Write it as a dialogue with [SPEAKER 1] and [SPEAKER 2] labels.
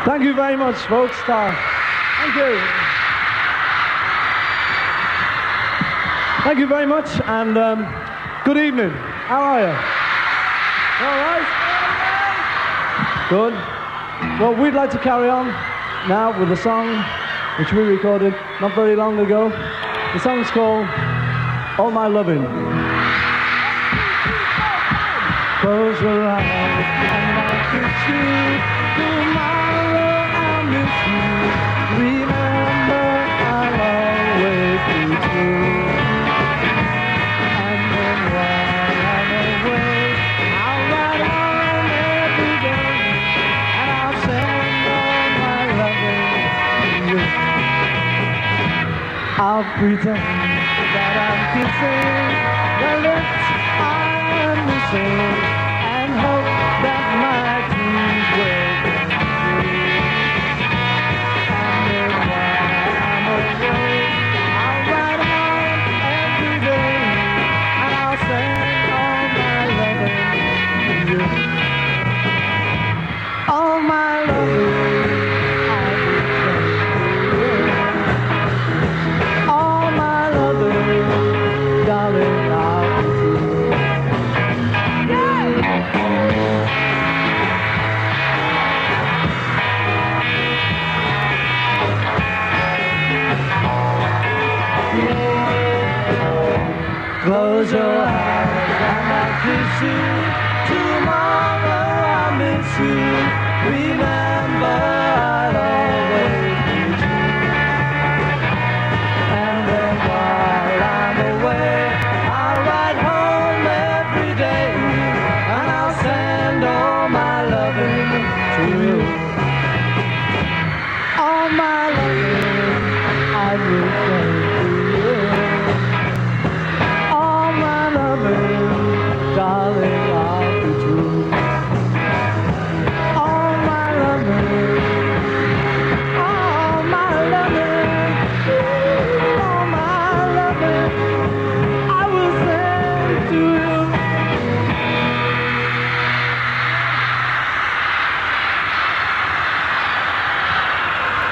[SPEAKER 1] Thank you very much, folks. Thank you. Thank you very much, and good evening. How are you? All right? Good. Well, we'd like to carry on now with a song which we recorded not very long ago. The song's called All My Loving. Close your eyes and I kiss you. Tomorrow I'll miss you. Remember, I'll always be true. And then while I'm away, I'll ride home every day, and I'll send all my loving to you. I'll pretend that I'm kissing the lips I'm missing, and hope that my dreams will come true. And then while I'm away, I'll ride home every day, and I'll send all my loving to you. All my loving, I will trust you. All my loving, darling, I'll be true. Close your eyes and I'll kiss you. Tomorrow I'll miss you. Remember